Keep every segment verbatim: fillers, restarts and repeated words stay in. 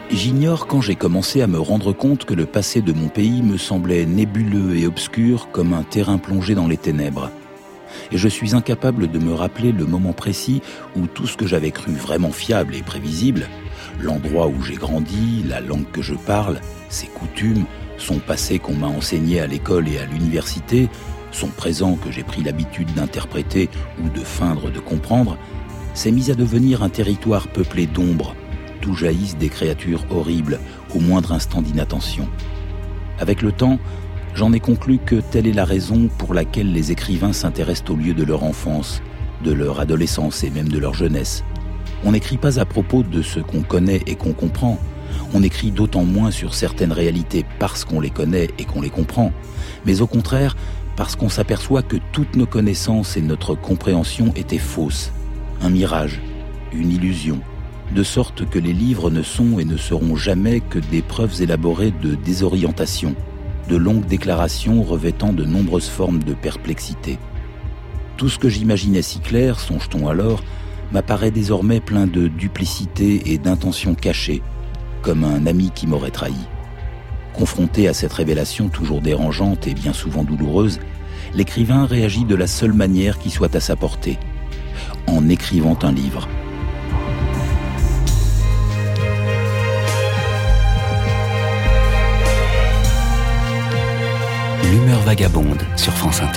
J'ignore quand j'ai commencé à me rendre compte que le passé de mon pays me semblait nébuleux et obscur comme un terrain plongé dans les ténèbres. Et je suis incapable de me rappeler le moment précis où tout ce que j'avais cru vraiment fiable et prévisible, l'endroit où j'ai grandi, la langue que je parle, ses coutumes, son passé qu'on m'a enseigné à l'école et à l'université, son présent que j'ai pris l'habitude d'interpréter ou de feindre de comprendre, s'est mis à devenir un territoire peuplé d'ombres, d'où jaillissent des créatures horribles au moindre instant d'inattention. Avec le temps, j'en ai conclu que telle est la raison pour laquelle les écrivains s'intéressent au lieu de leur enfance, de leur adolescence et même de leur jeunesse. On n'écrit pas à propos de ce qu'on connaît et qu'on comprend. On écrit d'autant moins sur certaines réalités parce qu'on les connaît et qu'on les comprend, mais au contraire parce qu'on s'aperçoit que toutes nos connaissances et notre compréhension étaient fausses, un mirage, une illusion, de sorte que les livres ne sont et ne seront jamais que des preuves élaborées de désorientation, de longues déclarations revêtant de nombreuses formes de perplexité. Tout ce que j'imaginais si clair, songe-t-on alors, m'apparaît désormais plein de duplicité et d'intentions cachées, comme un ami qui m'aurait trahi. Confronté à cette révélation toujours dérangeante et bien souvent douloureuse, l'écrivain réagit de la seule manière qui soit à sa portée, en écrivant un livre. L'humeur vagabonde sur France Inter.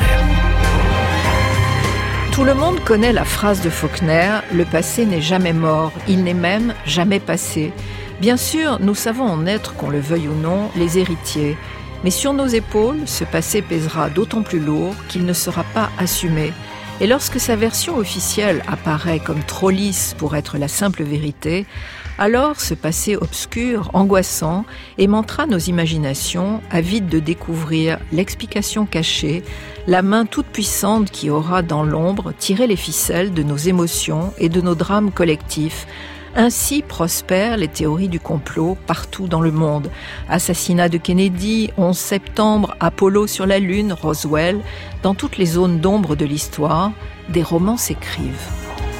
Tout le monde connaît la phrase de Faulkner « Le passé n'est jamais mort, il n'est même jamais passé ». Bien sûr, nous savons en être, qu'on le veuille ou non, les héritiers. Mais sur nos épaules, ce passé pèsera d'autant plus lourd qu'il ne sera pas assumé. Et lorsque sa version officielle apparaît comme trop lisse pour être la simple vérité, alors ce passé obscur, angoissant, aimantera nos imaginations, avides de découvrir l'explication cachée, la main toute puissante qui aura dans l'ombre tiré les ficelles de nos émotions et de nos drames collectifs. Ainsi prospèrent les théories du complot partout dans le monde. Assassinat de Kennedy, onze septembre, Apollo sur la Lune, Roswell, dans toutes les zones d'ombre de l'histoire, des romans s'écrivent.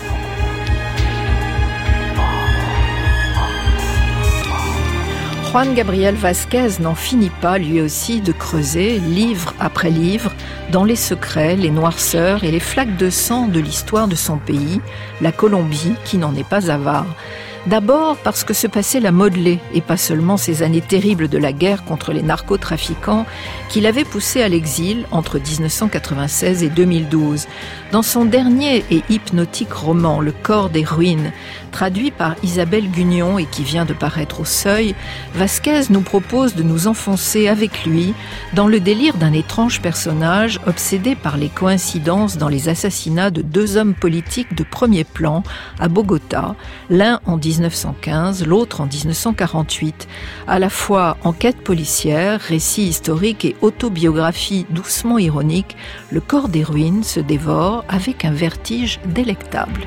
Juan Gabriel Vázquez n'en finit pas, lui aussi, de creuser, livre après livre, dans les secrets, les noirceurs et les flaques de sang de l'histoire de son pays, la Colombie, qui n'en est pas avare. D'abord parce que ce passé l'a modelé, et pas seulement ces années terribles de la guerre contre les narcotrafiquants qui l'avaient poussé à l'exil entre dix-neuf cent quatre-vingt-seize et deux mille douze. Dans son dernier et hypnotique roman « Le corps des ruines », traduit par Isabelle Gugnon et qui vient de paraître au Seuil, Vázquez nous propose de nous enfoncer avec lui dans le délire d'un étrange personnage obsédé par les coïncidences dans les assassinats de deux hommes politiques de premier plan à Bogota, l'un en dix-neuf cent quinze, l'autre en dix-neuf cent quarante-huit. À la fois enquête policière, récit historique et autobiographie doucement ironique, Le corps des ruines se dévore avec un vertige délectable.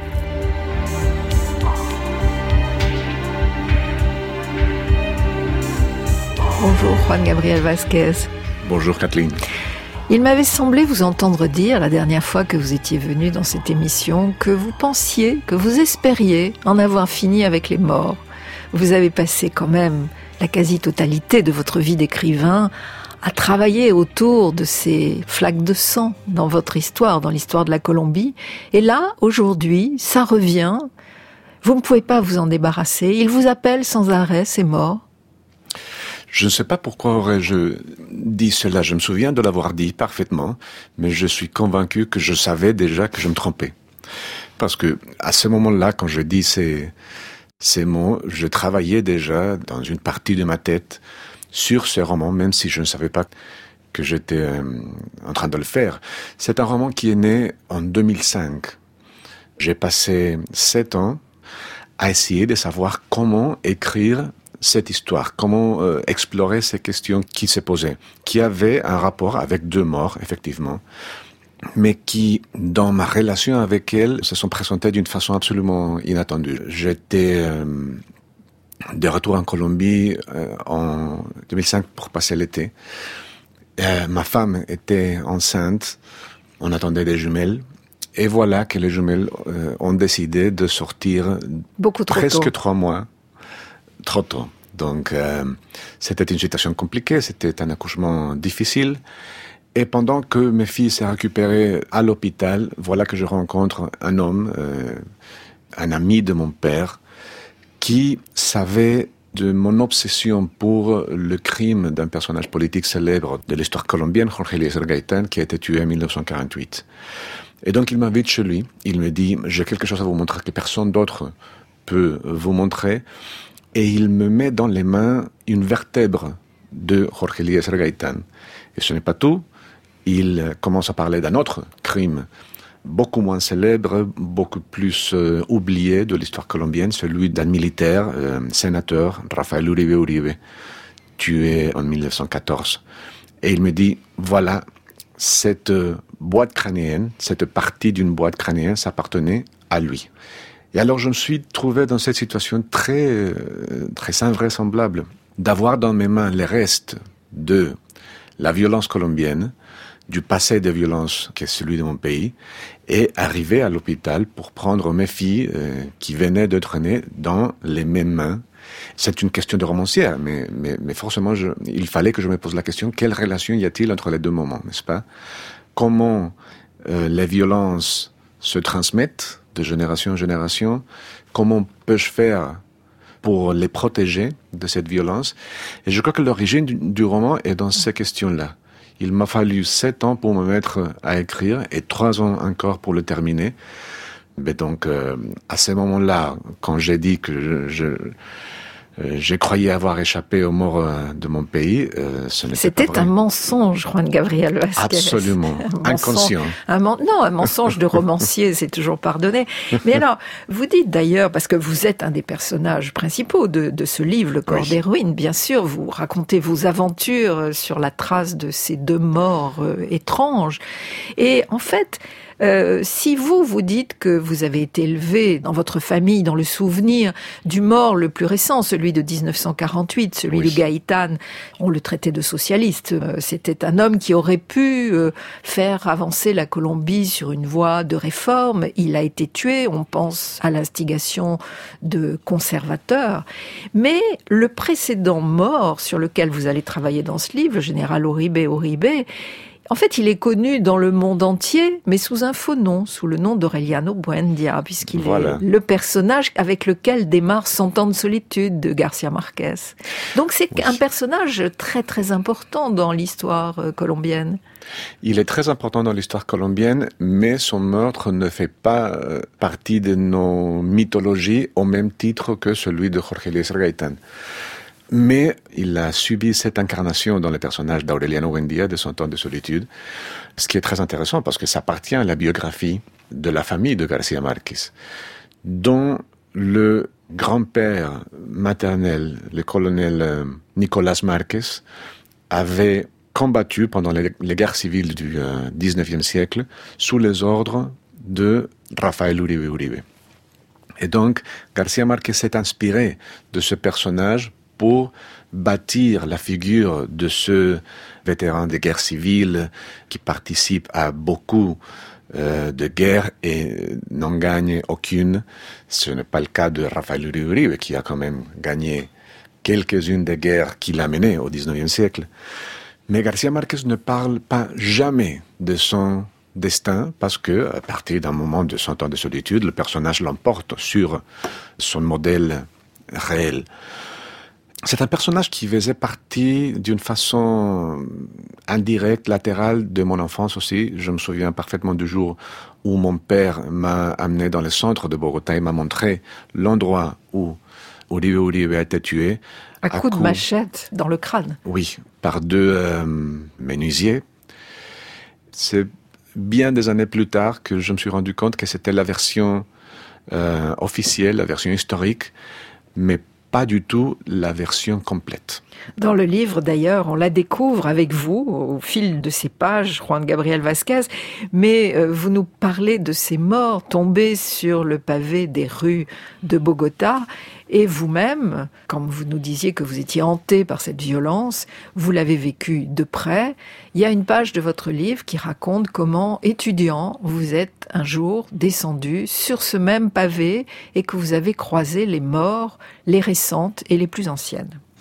Bonjour Juan Gabriel Vázquez. Bonjour Kathleen. Il m'avait semblé vous entendre dire la dernière fois que vous étiez venu dans cette émission que vous pensiez, que vous espériez en avoir fini avec les morts. Vous avez passé quand même la quasi-totalité de votre vie d'écrivain à travailler autour de ces flaques de sang dans votre histoire, dans l'histoire de la Colombie. Et là, aujourd'hui, ça revient. Vous ne pouvez pas vous en débarrasser. Il vous appelle sans arrêt, ces morts. Je ne sais pas pourquoi aurais-je dit cela. Je me souviens de l'avoir dit parfaitement, mais je suis convaincu que je savais déjà que je me trompais. Parce que, à ce moment-là, quand je dis ces, ces mots, je travaillais déjà dans une partie de ma tête sur ce roman, même si je ne savais pas que j'étais euh, en train de le faire. C'est un roman qui est né en deux mille cinq. J'ai passé sept ans à essayer de savoir comment écrire cette histoire, comment euh, explorer ces questions qui se posaient, qui avaient un rapport avec deux morts, effectivement, mais qui, dans ma relation avec elles, se sont présentées d'une façon absolument inattendue. J'étais euh, de retour en Colombie euh, en deux mille cinq pour passer l'été. Euh, ma femme était enceinte, on attendait des jumelles, et voilà que les jumelles euh, ont décidé de sortir Beaucoup trop presque tôt. trois mois. Trop tôt. Donc, euh, c'était une situation compliquée, c'était un accouchement difficile. Et pendant que mes filles s'est récupérées à l'hôpital, voilà que je rencontre un homme, euh, un ami de mon père, qui savait de mon obsession pour le crime d'un personnage politique célèbre de l'histoire colombienne, Jorge Eliezer Gaitán, qui a été tué en dix-neuf cent quarante-huit. Et donc il m'invite chez lui, il me dit « j'ai quelque chose à vous montrer que personne d'autre peut vous montrer ». Et il me met dans les mains une vertèbre de Jorge Eliezer Gaitán. Et ce n'est pas tout, il commence à parler d'un autre crime beaucoup moins célèbre, beaucoup plus euh, oublié de l'histoire colombienne, celui d'un militaire, euh, sénateur, Rafael Uribe Uribe, tué en dix-neuf cent quatorze. Et il me dit, voilà, cette euh, boîte crânienne, cette partie d'une boîte crânienne s'appartenait à lui. Et alors je me suis trouvé dans cette situation très, euh, très invraisemblable, d'avoir dans mes mains les restes de la violence colombienne, du passé de violence qui est celui de mon pays, et arriver à l'hôpital pour prendre mes filles euh, qui venaient d'être nées dans les mêmes mains. C'est une question de romancière, mais, mais, mais forcément, je, il fallait que je me pose la question, quelle relation y a-t-il entre les deux moments, n'est-ce pas? Comment euh, les violences se transmettent de génération en génération? Comment peux-je faire pour les protéger de cette violence? Et je crois que l'origine du, du roman est dans ces questions-là. Il m'a fallu sept ans pour me mettre à écrire et trois ans encore pour le terminer. Mais donc, euh, à ce moment-là, quand j'ai dit que je, je, euh, j'ai croyé avoir échappé aux morts euh, de mon pays, euh, ce n'était C'était pas vrai. un mensonge, Juan Gabriel Vázquez. Absolument, un inconscient. Un man... Non, un mensonge de romancier, c'est toujours pardonné. Mais alors, vous dites d'ailleurs, parce que vous êtes un des personnages principaux de, de ce livre, Le corps oui. des ruines, bien sûr, vous racontez vos aventures sur la trace de ces deux morts euh, étranges. Et en fait, Euh, si vous, vous dites que vous avez été élevé dans votre famille, dans le souvenir du mort le plus récent, celui de dix-neuf cent quarante-huit, celui oui. de Gaitán, on le traitait de socialiste. C'était un homme qui aurait pu faire avancer la Colombie sur une voie de réforme. Il a été tué, on pense à l'instigation de conservateurs. Mais le précédent mort sur lequel vous allez travailler dans ce livre, le général Uribe Uribe, en fait, il est connu dans le monde entier, mais sous un faux nom, sous le nom d'Aureliano Buendia, puisqu'il voilà. est le personnage avec lequel démarre Cent ans de solitude de García Márquez. Donc c'est oui. un personnage très très important dans l'histoire colombienne. Il est très important dans l'histoire colombienne, mais son meurtre ne fait pas partie de nos mythologies au même titre que celui de Jorge Eliezer Gaitán. Mais il a subi cette incarnation dans le personnage d'Aureliano Buendia de Cent ans de solitude, ce qui est très intéressant parce que ça appartient à la biographie de la famille de García Márquez, dont le grand-père maternel, le colonel Nicolás Márquez, avait combattu pendant les, les guerres civiles du euh, dix-neuvième siècle sous les ordres de Rafael Uribe Uribe. Et donc, García Márquez s'est inspiré de ce personnage pour bâtir la figure de ce vétéran des guerres civiles qui participe à beaucoup euh, de guerres et n'en gagne aucune. Ce n'est pas le cas de Rafael Uribe Uribe, qui a quand même gagné quelques-unes des guerres qu'il a menées au dix-neuvième siècle. Mais García Márquez ne parle pas jamais de son destin, parce que, à partir d'un moment de Cent ans de solitude, le personnage l'emporte sur son modèle réel. C'est un personnage qui faisait partie d'une façon indirecte, latérale de mon enfance aussi. Je me souviens parfaitement du jour où mon père m'a amené dans le centre de Bogota et m'a montré l'endroit où Uribe Uribe a été tué. À, à coups coup de machette dans le crâne. Oui, par deux euh, menuisiers. C'est bien des années plus tard que je me suis rendu compte que c'était la version euh, officielle, la version historique, mais pas du tout la version complète. Dans le livre, d'ailleurs, on la découvre avec vous, au fil de ces pages, Juan Gabriel Vázquez, mais euh, vous nous parlez de ces morts tombés sur le pavé des rues de Bogota, et vous-même, comme vous nous disiez que vous étiez hanté par cette violence, vous l'avez vécu de près. Il y a une page de votre livre qui raconte comment, étudiant, vous êtes un jour descendu sur ce même pavé et que vous avez croisé les morts, les récentes et les plus anciennes.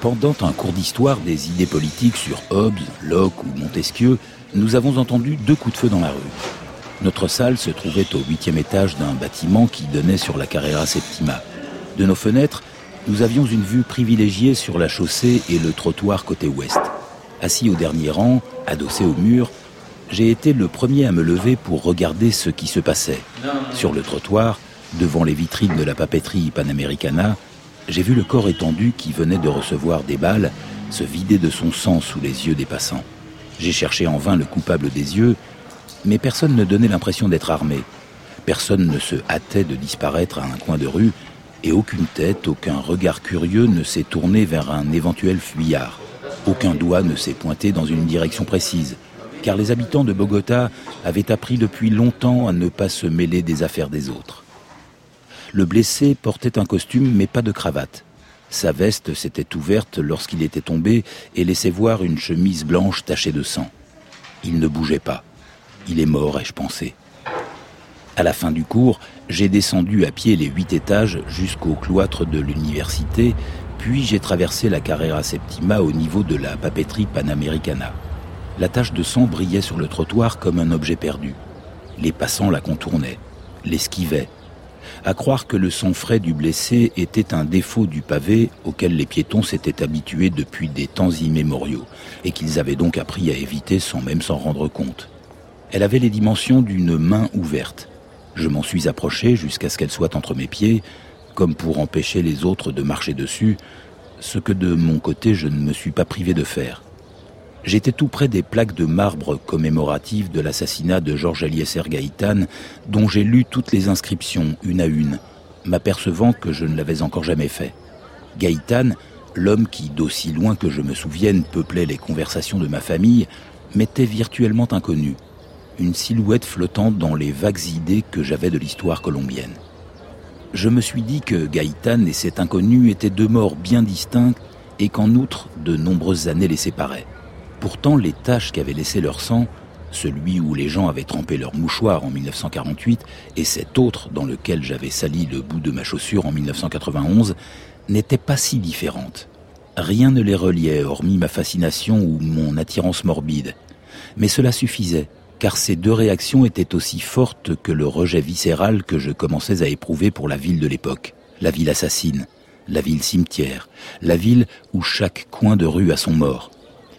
Pendant un cours d'histoire des idées politiques sur Hobbes, Locke ou Montesquieu, nous avons entendu deux coups de feu dans la rue. Notre salle se trouvait au huitième étage d'un bâtiment qui donnait sur la Carrera Septima. De nos fenêtres, nous avions une vue privilégiée sur la chaussée et le trottoir côté ouest. Assis au dernier rang, adossé au mur, j'ai été le premier à me lever pour regarder ce qui se passait. Sur le trottoir, devant les vitrines de la papeterie Panamericana, j'ai vu le corps étendu qui venait de recevoir des balles se vider de son sang sous les yeux des passants. J'ai cherché en vain le coupable des yeux, mais personne ne donnait l'impression d'être armé. Personne ne se hâtait de disparaître à un coin de rue, et aucune tête, aucun regard curieux ne s'est tourné vers un éventuel fuyard. Aucun doigt ne s'est pointé dans une direction précise, car les habitants de Bogota avaient appris depuis longtemps à ne pas se mêler des affaires des autres. Le blessé portait un costume mais pas de cravate. Sa veste s'était ouverte lorsqu'il était tombé et laissait voir une chemise blanche tachée de sang. Il ne bougeait pas. Il est mort, ai-je pensé. À la fin du cours, j'ai descendu à pied les huit étages jusqu'au cloître de l'université, puis j'ai traversé la Carrera Septima au niveau de la papeterie Panamericana. La tache de sang brillait sur le trottoir comme un objet perdu. Les passants la contournaient, l'esquivaient. À croire que le sang frais du blessé était un défaut du pavé auquel les piétons s'étaient habitués depuis des temps immémoriaux et qu'ils avaient donc appris à éviter sans même s'en rendre compte. Elle avait les dimensions d'une main ouverte. Je m'en suis approché jusqu'à ce qu'elle soit entre mes pieds, comme pour empêcher les autres de marcher dessus, ce que de mon côté je ne me suis pas privé de faire. J'étais tout près des plaques de marbre commémoratives de l'assassinat de Jorge Eliezer Gaitán, dont j'ai lu toutes les inscriptions, une à une, m'apercevant que je ne l'avais encore jamais fait. Gaitán, l'homme qui, d'aussi loin que je me souvienne, peuplait les conversations de ma famille, m'était virtuellement inconnu. Une silhouette flottante dans les vagues idées que j'avais de l'histoire colombienne. Je me suis dit que Gaitán et cet inconnu étaient deux morts bien distincts et qu'en outre, de nombreuses années les séparaient. Pourtant, les taches qu'avaient laissé leur sang, celui où les gens avaient trempé leur mouchoir en dix-neuf cent quarante-huit et cet autre dans lequel j'avais sali le bout de ma chaussure en dix-neuf cent quatre-vingt-onze, n'étaient pas si différentes. Rien ne les reliait, hormis ma fascination ou mon attirance morbide. Mais cela suffisait, car ces deux réactions étaient aussi fortes que le rejet viscéral que je commençais à éprouver pour la ville de l'époque. La ville assassine, la ville cimetière, la ville où chaque coin de rue a son mort.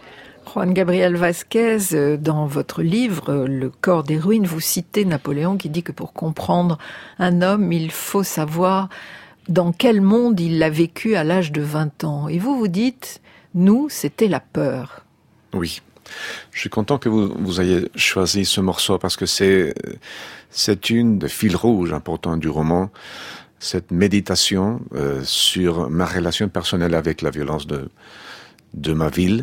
Juan Gabriel Vázquez, dans votre livre « Le corps des ruines », vous citez Napoléon qui dit que pour comprendre un homme, il faut savoir dans quel monde il l'a vécu à l'âge de vingt ans. Et vous, vous dites, nous, c'était la peur. Oui. Je suis content que vous, vous ayez choisi ce morceau parce que c'est, c'est une des fils rouges importants du roman, cette méditation euh, sur ma relation personnelle avec la violence de, de ma ville.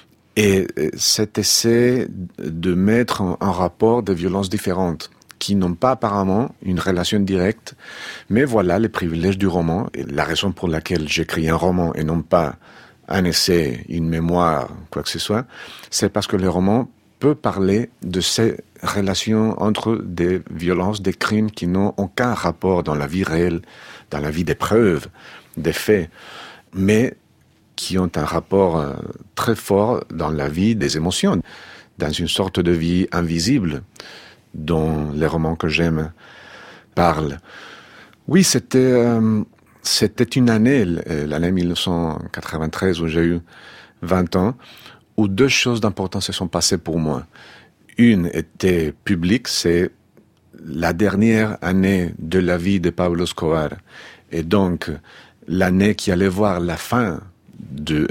Et cet essai de mettre en, en rapport des violences différentes qui n'ont pas apparemment une relation directe, mais voilà les privilèges du roman et la raison pour laquelle j'écris un roman et non pas un essai, une mémoire, quoi que ce soit, c'est parce que le roman peut parler de ces relations entre des violences, des crimes qui n'ont aucun rapport dans la vie réelle, dans la vie des preuves, des faits, mais qui ont un rapport euh, très fort dans la vie des émotions, dans une sorte de vie invisible dont les romans que j'aime parlent. Oui, c'était, euh, c'était une année, l'année dix-neuf cent quatre-vingt-treize, où j'ai eu vingt ans, où deux choses d'importantes se sont passées pour moi. Une était publique, c'est la dernière année de la vie de Pablo Escobar, et donc l'année qui allait voir la fin de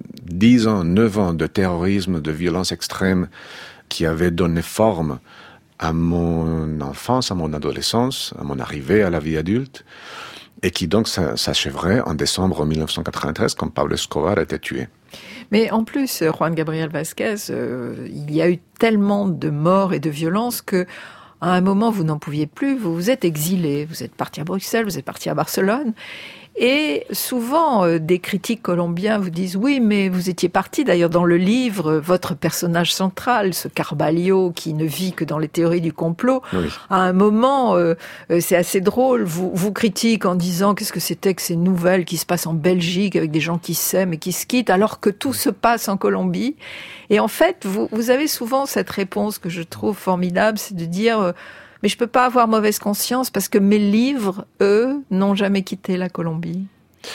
dix ans, neuf ans de terrorisme, de violence extrême qui avait donné forme à mon enfance, à mon adolescence, à mon arrivée à la vie adulte, et qui donc s'achèverait en décembre dix-neuf cent quatre-vingt-treize quand Pablo Escobar était tué. Mais en plus, Juan Gabriel Vázquez, euh, il y a eu tellement de morts et de violences que à un moment, vous n'en pouviez plus, vous vous êtes exilé, vous êtes parti à Bruxelles, vous êtes parti à Barcelone. Et souvent, euh, des critiques colombiens vous disent « Oui, mais vous étiez parti. » D'ailleurs, dans le livre, votre personnage central, ce Carballo qui ne vit que dans les théories du complot, oui. à un moment, euh, euh, c'est assez drôle, vous, vous critique en disant « Qu'est-ce que c'était que ces nouvelles qui se passent en Belgique avec des gens qui s'aiment et qui se quittent alors que tout se passe en Colombie ?» Et en fait, vous, vous avez souvent cette réponse que je trouve formidable, c'est de dire euh, « Mais je peux pas avoir mauvaise conscience parce que mes livres, eux, n'ont jamais quitté la Colombie. »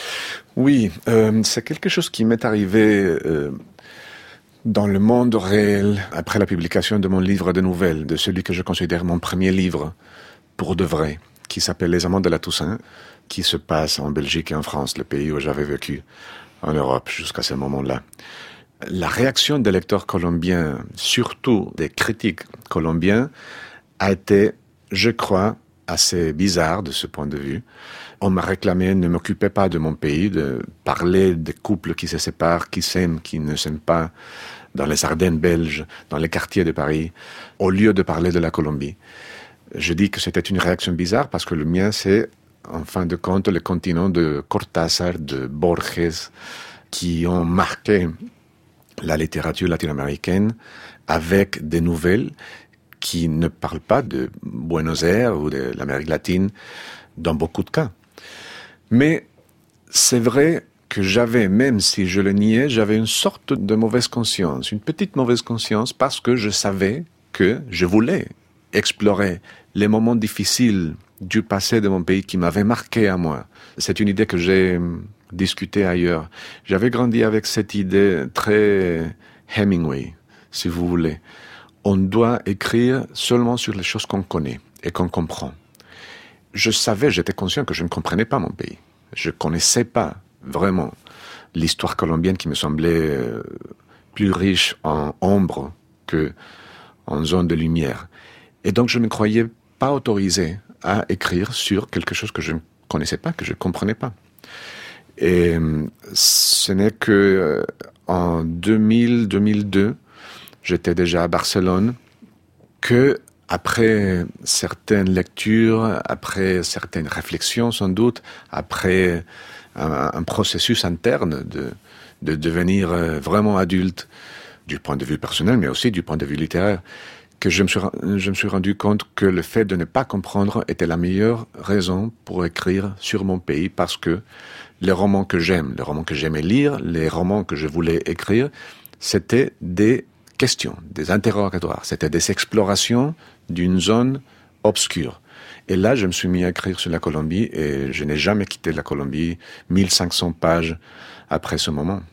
Oui, euh, c'est quelque chose qui m'est arrivé euh, dans le monde réel après la publication de mon livre de nouvelles, de celui que je considère mon premier livre pour de vrai, qui s'appelle Les Amants de la Toussaint, qui se passe en Belgique et en France, le pays où j'avais vécu en Europe jusqu'à ce moment-là. La réaction des lecteurs colombiens, surtout des critiques colombiens, a été, je crois, assez bizarre de ce point de vue. On m'a réclamé, ne m'occupez pas de mon pays, de parler des couples qui se séparent, qui s'aiment, qui ne s'aiment pas, dans les Ardennes belges, dans les quartiers de Paris, au lieu de parler de la Colombie. Je dis que c'était une réaction bizarre parce que le mien, c'est, en fin de compte, le continent de Cortázar, de Borges, qui ont marqué la littérature latino-américaine avec des nouvelles qui ne parlent pas de Buenos Aires ou de l'Amérique latine dans beaucoup de cas. Mais c'est vrai que j'avais, même si je le niais, j'avais une sorte de mauvaise conscience, une petite mauvaise conscience parce que je savais que je voulais explorer les moments difficiles du passé de mon pays qui m'avaient marqué à moi. C'est une idée que j'ai discutée ailleurs. J'avais grandi avec cette idée très Hemingway, si vous voulez. On doit écrire seulement sur les choses qu'on connaît et qu'on comprend. Je savais, j'étais conscient que je ne comprenais pas mon pays. Je ne connaissais pas vraiment l'histoire colombienne qui me semblait plus riche en ombre que en zone de lumière. Et donc je ne me croyais pas autorisé à écrire sur quelque chose que je ne connaissais pas, que je ne comprenais pas. Et ce n'est que en deux mille, deux mille deux, j'étais déjà à Barcelone, que après certaines lectures, après certaines réflexions sans doute, après un, un processus interne de, de devenir vraiment adulte du point de vue personnel, mais aussi du point de vue littéraire, que je me suis, je me suis rendu compte que le fait de ne pas comprendre était la meilleure raison pour écrire sur mon pays, parce que les romans que j'aime, les romans que j'aimais lire, les romans que je voulais écrire, c'était des questions, des interrogatoires, c'était des explorations d'une zone obscure. Et là, je me suis mis à écrire sur la Colombie et je n'ai jamais quitté la Colombie, mille cinq cents pages après ce moment.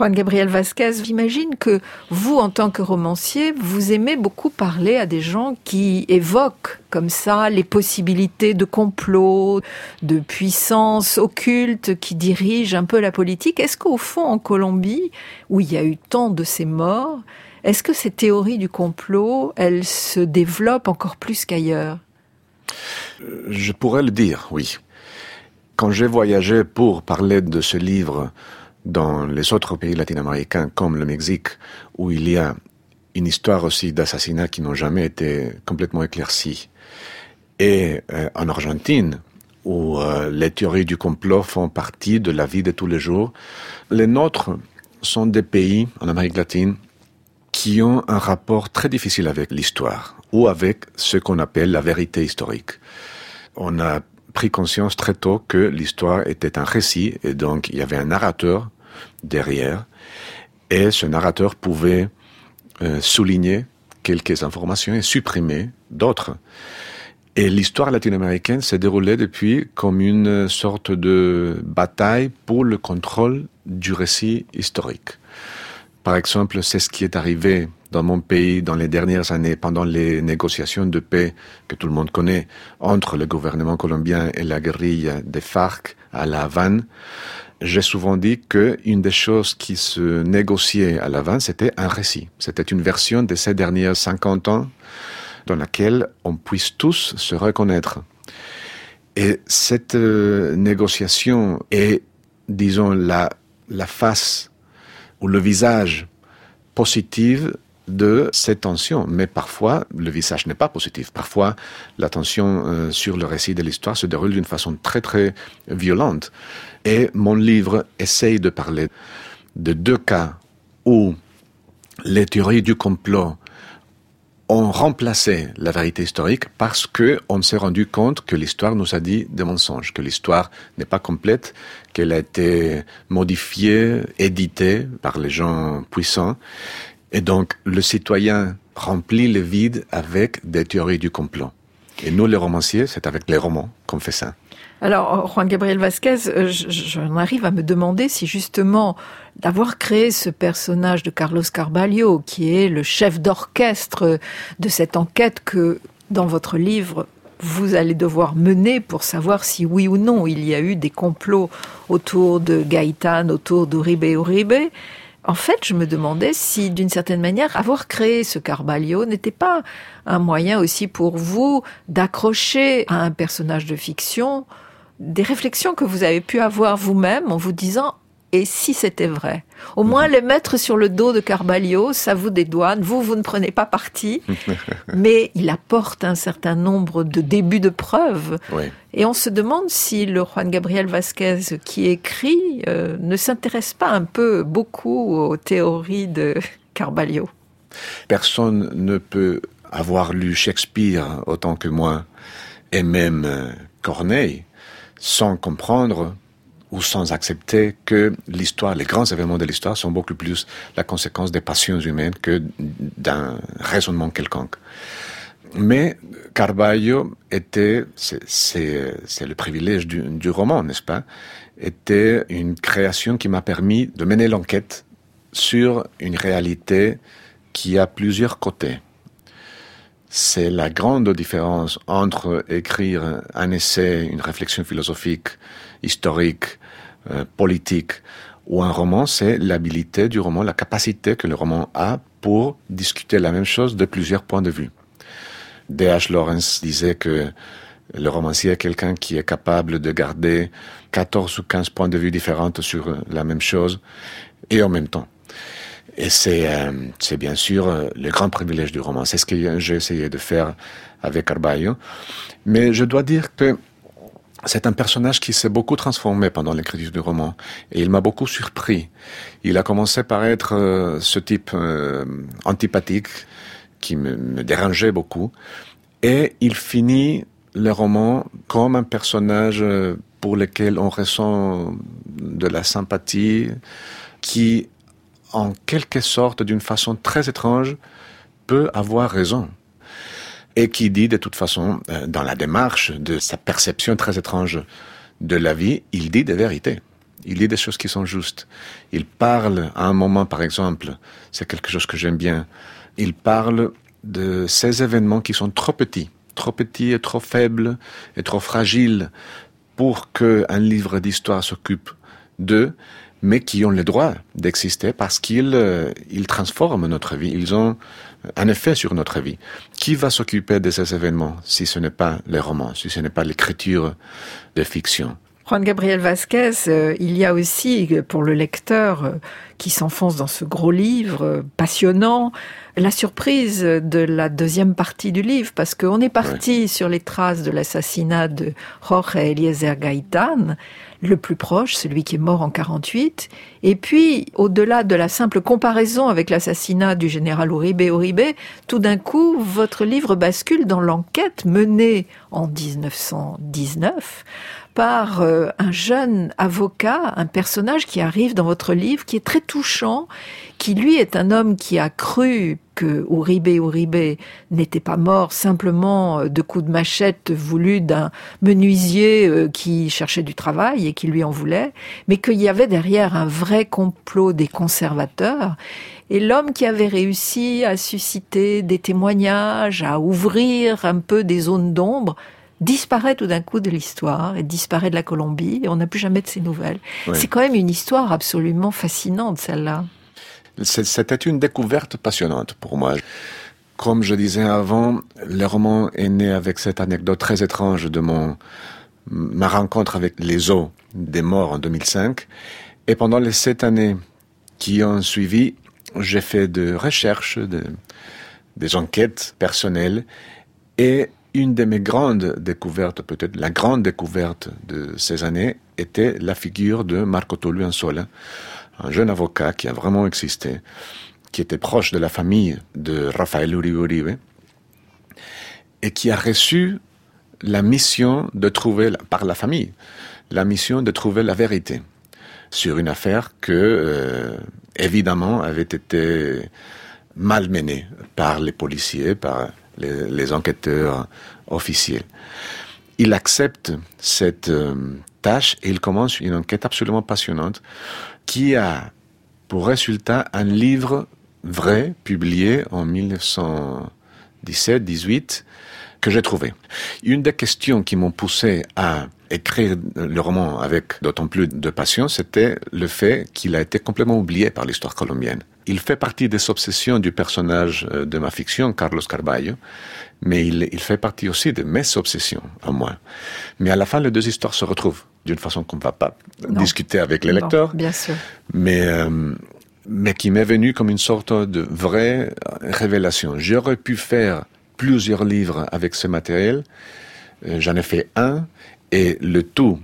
Juan Gabriel Vázquez, j'imagine que vous, en tant que romancier, vous aimez beaucoup parler à des gens qui évoquent comme ça les possibilités de complot, de puissance occulte qui dirigent un peu la politique. Est-ce qu'au fond, en Colombie, où il y a eu tant de ces morts, est-ce que ces théories du complot, elles se développent encore plus qu'ailleurs ? Je pourrais le dire, oui. Quand j'ai voyagé pour parler de ce livre dans les autres pays latino-américains, comme le Mexique, où il y a une histoire aussi d'assassinats qui n'ont jamais été complètement éclaircies, et euh, en Argentine, où euh, les théories du complot font partie de la vie de tous les jours, les nôtres sont des pays en Amérique latine qui ont un rapport très difficile avec l'histoire, ou avec ce qu'on appelle la vérité historique. On a pris conscience très tôt que l'histoire était un récit, et donc il y avait un narrateur derrière, et ce narrateur pouvait euh, souligner quelques informations et supprimer d'autres. Et l'histoire latino-américaine s'est déroulée depuis comme une sorte de bataille pour le contrôle du récit historique. Par exemple, c'est ce qui est arrivé dans mon pays dans les dernières années, pendant les négociations de paix que tout le monde connaît, entre le gouvernement colombien et la guérilla des FARC à La Havane. J'ai souvent dit qu'une des choses qui se négociait à La Havane, c'était un récit. C'était une version de ces dernières cinquante ans dans laquelle on puisse tous se reconnaître. Et cette euh, négociation est, disons, la, la face ou le visage positif de cette tension. Mais parfois, le visage n'est pas positif. Parfois, la tension euh, sur le récit de l'histoire se déroule d'une façon très, très violente. Et mon livre essaye de parler de deux cas où les théories du complot ont remplacé la vérité historique parce que on s'est rendu compte que l'histoire nous a dit des mensonges, que l'histoire n'est pas complète, qu'elle a été modifiée, éditée par les gens puissants. Et donc, le citoyen remplit le vide avec des théories du complot. Et nous, les romanciers, c'est avec les romans qu'on fait ça. Alors, Juan Gabriel Vázquez, j'en arrive à me demander si justement d'avoir créé ce personnage de Carlos Carvalho, qui est le chef d'orchestre de cette enquête que, dans votre livre, vous allez devoir mener pour savoir si oui ou non il y a eu des complots autour de Gaitán, autour d'Uribe Uribe. En fait, je me demandais si, d'une certaine manière, avoir créé ce Carvalho n'était pas un moyen aussi pour vous d'accrocher à un personnage de fiction des réflexions que vous avez pu avoir vous-même en vous disant « et si c'était vrai ?» Au moins, les mettre sur le dos de Carvalho, ça vous dédouane. Vous, vous ne prenez pas parti, mais il apporte un certain nombre de débuts de preuves. Oui. Et on se demande si le Juan Gabriel Vázquez qui écrit euh, ne s'intéresse pas un peu beaucoup aux théories de Carvalho. Personne ne peut avoir lu Shakespeare autant que moi, et même euh, Corneille, sans comprendre ou sans accepter que l'histoire, les grands événements de l'histoire sont beaucoup plus la conséquence des passions humaines que d'un raisonnement quelconque. Mais Carvalho était, c'est, c'est, c'est le privilège du, du roman, n'est-ce pas, était une création qui m'a permis de mener l'enquête sur une réalité qui a plusieurs côtés. C'est la grande différence entre écrire un essai, une réflexion philosophique, historique, euh, politique, ou un roman, c'est l'habilité du roman, la capacité que le roman a pour discuter la même chose de plusieurs points de vue. D H Lawrence disait que le romancier est quelqu'un qui est capable de garder quatorze ou quinze points de vue différents sur la même chose, et en même temps. Et c'est, euh, c'est bien sûr euh, le grand privilège du roman. C'est ce que j'ai essayé de faire avec Carvalho. Mais je dois dire que c'est un personnage qui s'est beaucoup transformé pendant l'écriture du roman. Et il m'a beaucoup surpris. Il a commencé par être euh, ce type euh, antipathique qui me, me dérangeait beaucoup. Et il finit le roman comme un personnage pour lequel on ressent de la sympathie, qui en quelque sorte, d'une façon très étrange, peut avoir raison. Et qui dit, de toute façon, dans la démarche de sa perception très étrange de la vie, il dit des vérités. Il dit des choses qui sont justes. Il parle à un moment, par exemple, c'est quelque chose que j'aime bien, il parle de ces événements qui sont trop petits, trop petits et trop faibles et trop fragiles pour qu'un livre d'histoire s'occupe d'eux, mais qui ont le droit d'exister parce qu'ils euh, ils transforment notre vie, ils ont un effet sur notre vie. Qui va s'occuper de ces événements si ce n'est pas les romans, si ce n'est pas l'écriture de fiction? Juan Gabriel Vázquez, euh, il y a aussi, pour le lecteur euh, qui s'enfonce dans ce gros livre euh, passionnant, la surprise de la deuxième partie du livre, parce qu'on est parti ouais. sur les traces de l'assassinat de Jorge Eliezer Gaitán, le plus proche, celui qui est mort en quarante-huit, et puis, au-delà de la simple comparaison avec l'assassinat du général Uribe Uribe, tout d'un coup, votre livre bascule dans l'enquête menée en dix-neuf cent dix-neuf par euh, un jeune avocat, un personnage qui arrive dans votre livre, qui est très touchant, qui lui est un homme qui a cru que Uribe Uribe n'était pas mort simplement de coups de machette voulus d'un menuisier qui cherchait du travail et qui lui en voulait, mais qu'il y avait derrière un vrai complot des conservateurs. Et l'homme qui avait réussi à susciter des témoignages, à ouvrir un peu des zones d'ombre, disparaît tout d'un coup de l'histoire et disparaît de la Colombie et on n'a plus jamais de ses nouvelles. Oui. C'est quand même une histoire absolument fascinante, celle-là. C'était une découverte passionnante pour moi. Comme je disais avant, le roman est né avec cette anecdote très étrange de mon, ma rencontre avec les os des morts en deux mille cinq. Et pendant les sept années qui ont suivi, j'ai fait des recherches, de, des enquêtes personnelles. Et une de mes grandes découvertes, peut-être la grande découverte de ces années, était la figure de Marco Tullio Anzola, un jeune avocat qui a vraiment existé, qui était proche de la famille de Rafael Uribe Uribe, et qui a reçu la mission de trouver, par la famille, la mission de trouver la vérité sur une affaire que, euh, évidemment, avait été malmenée par les policiers, par les, les enquêteurs officiels. Il accepte cette euh, tâche et il commence une enquête absolument passionnante qui a pour résultat un livre vrai, publié en dix-neuf cent dix-sept dix-huit, que j'ai trouvé. Une des questions qui m'ont poussé à écrire le roman avec d'autant plus de passion, c'était le fait qu'il a été complètement oublié par l'histoire colombienne. Il fait partie des obsessions du personnage de ma fiction, Carlos Carballo, mais il, il fait partie aussi de mes obsessions, à moi. Mais à la fin, les deux histoires se retrouvent, d'une façon qu'on ne va pas non. discuter avec les lecteurs, non, bien sûr. mais, euh, mais qui m'est venue comme une sorte de vraie révélation. J'aurais pu faire plusieurs livres avec ce matériel, euh, j'en ai fait un, et le tout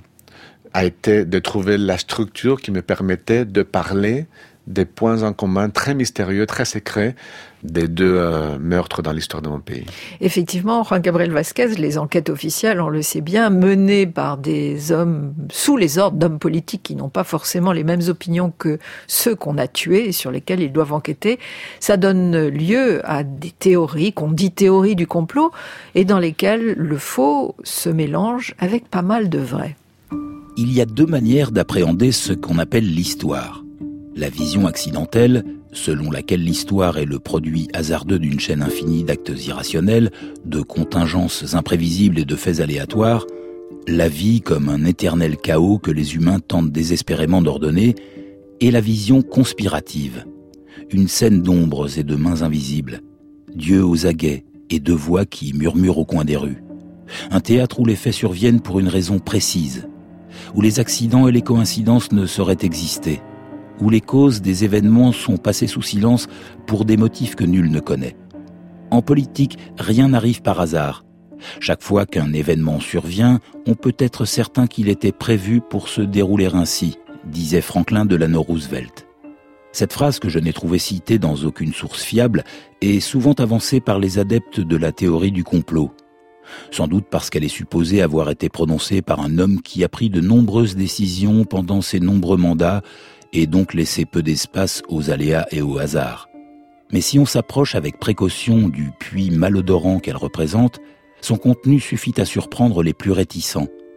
a été de trouver la structure qui me permettait de parler des points en commun très mystérieux, très secrets des deux euh, meurtres dans l'histoire de mon pays. Effectivement, Juan Gabriel Vázquez, les enquêtes officielles, on le sait bien, menées par des hommes sous les ordres d'hommes politiques qui n'ont pas forcément les mêmes opinions que ceux qu'on a tués et sur lesquels ils doivent enquêter, ça donne lieu à des théories, qu'on dit théories du complot, et dans lesquelles le faux se mélange avec pas mal de vrai. Il y a deux manières d'appréhender ce qu'on appelle l'histoire. La vision accidentelle, selon laquelle l'histoire est le produit hasardeux d'une chaîne infinie d'actes irrationnels, de contingences imprévisibles et de faits aléatoires, la vie comme un éternel chaos que les humains tentent désespérément d'ordonner, et la vision conspirative, une scène d'ombres et de mains invisibles, Dieu aux aguets et de voix qui murmurent au coin des rues. Un théâtre où les faits surviennent pour une raison précise, où les accidents et les coïncidences ne sauraient exister, où les causes des événements sont passées sous silence pour des motifs que nul ne connaît. En politique, rien n'arrive par hasard. Chaque fois qu'un événement survient, on peut être certain qu'il était prévu pour se dérouler ainsi, disait Franklin Delano Roosevelt. Cette phrase, que je n'ai trouvée citée dans aucune source fiable, est souvent avancée par les adeptes de la théorie du complot. Sans doute parce qu'elle est supposée avoir été prononcée par un homme qui a pris de nombreuses décisions pendant ses nombreux mandats et donc laissé peu d'espace aux aléas et au hasard. Mais si on s'approche avec précaution du puits malodorant qu'elle représente, son contenu suffit à surprendre les plus réticents.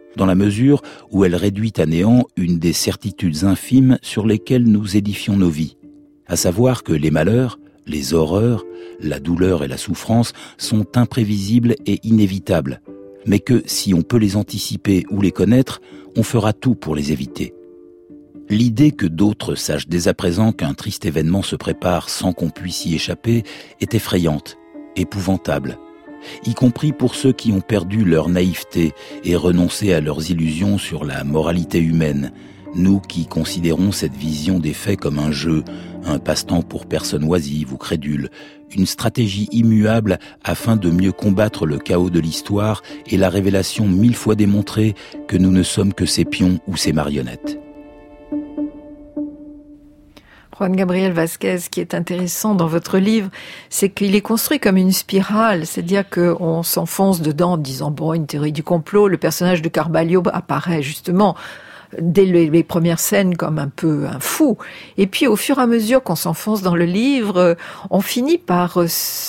dans la mesure où elle réduit à néant une des certitudes infimes sur lesquelles nous édifions nos vies, à savoir que les malheurs, les horreurs, la douleur et la souffrance sont imprévisibles et inévitables, mais que si on peut les anticiper ou les connaître, on fera tout pour les éviter. L'idée que d'autres sachent dès à présent qu'un triste événement se prépare sans qu'on puisse y échapper est effrayante, épouvantable, y compris pour ceux qui ont perdu leur naïveté et renoncé à leurs illusions sur la moralité humaine, nous qui considérons cette vision des faits comme un jeu, un passe-temps pour personnes oisives ou crédules, une stratégie immuable afin de mieux combattre le chaos de l'histoire et la révélation mille fois démontrée que nous ne sommes que ses pions ou ses marionnettes. Juan Gabriel Vázquez, ce qui est intéressant dans votre livre, c'est qu'il est construit comme une spirale, c'est-à-dire qu'on s'enfonce dedans en disant, bon, une théorie du complot, le personnage de Carballo apparaît justement dès les premières scènes comme un peu un fou. Et puis, au fur et à mesure qu'on s'enfonce dans le livre, on finit par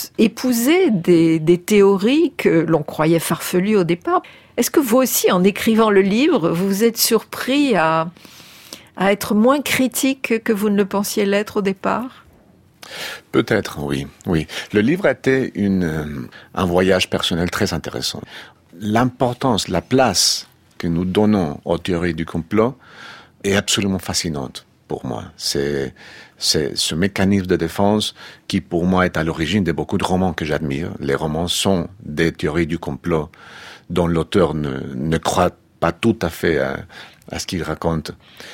épouser des, des théories que l'on croyait farfelues au départ. Est-ce que vous aussi, en écrivant le livre, vous êtes surpris à... à être moins critique que vous ne le pensiez l'être au départ? Peut-être, oui, oui. Le livre était une, un voyage personnel très intéressant. L'importance, la place que nous donnons aux théories du complot est absolument fascinante pour moi. C'est, c'est ce mécanisme de défense qui, pour moi, est à l'origine de beaucoup de romans que j'admire. Les romans sont des théories du complot dont l'auteur ne, ne croit pas tout à fait à, à ce qu'il raconte.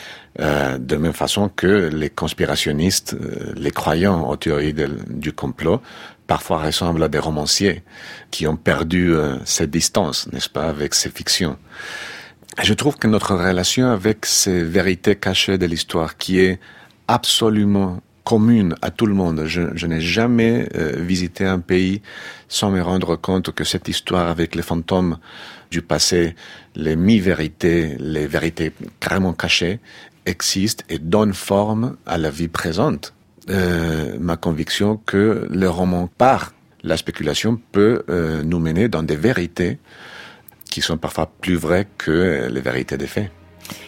Euh, de même façon que les conspirationnistes, euh, les croyants aux théories de, du complot, parfois ressemblent à des romanciers qui ont perdu euh, cette distance, n'est-ce pas, avec ces fictions. Et je trouve que notre relation avec ces vérités cachées de l'histoire, qui est absolument commune à tout le monde. Je, je n'ai jamais euh, visité un pays sans me rendre compte que cette histoire avec les fantômes du passé, les mi-vérités, les vérités carrément cachées, existe et donne forme à la vie présente. Euh, ma conviction que le roman, par la spéculation, peut euh, nous mener dans des vérités qui sont parfois plus vraies que les vérités des faits.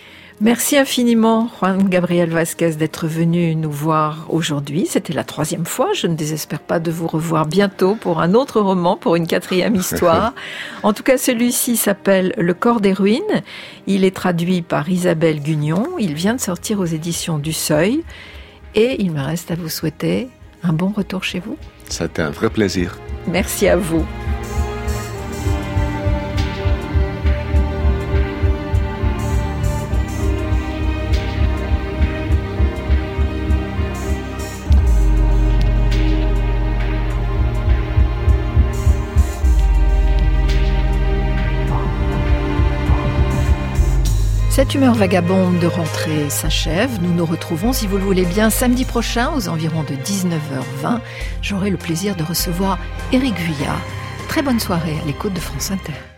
Merci infiniment, Juan Gabriel Vázquez, d'être venu nous voir aujourd'hui. C'était la troisième fois. Je ne désespère pas de vous revoir bientôt pour un autre roman, pour une quatrième histoire. En tout cas, celui-ci s'appelle Le corps des ruines. Il est traduit par Isabelle Gugnon. Il vient de sortir aux éditions du Seuil. Et il me reste à vous souhaiter un bon retour chez vous. C'était un vrai plaisir. Merci à vous. Cette humeur vagabonde de rentrée s'achève. Nous nous retrouvons, si vous le voulez bien, samedi prochain aux environs de dix-neuf heures vingt. J'aurai le plaisir de recevoir Éric Vuillard. Très bonne soirée à l'écoute de France Inter.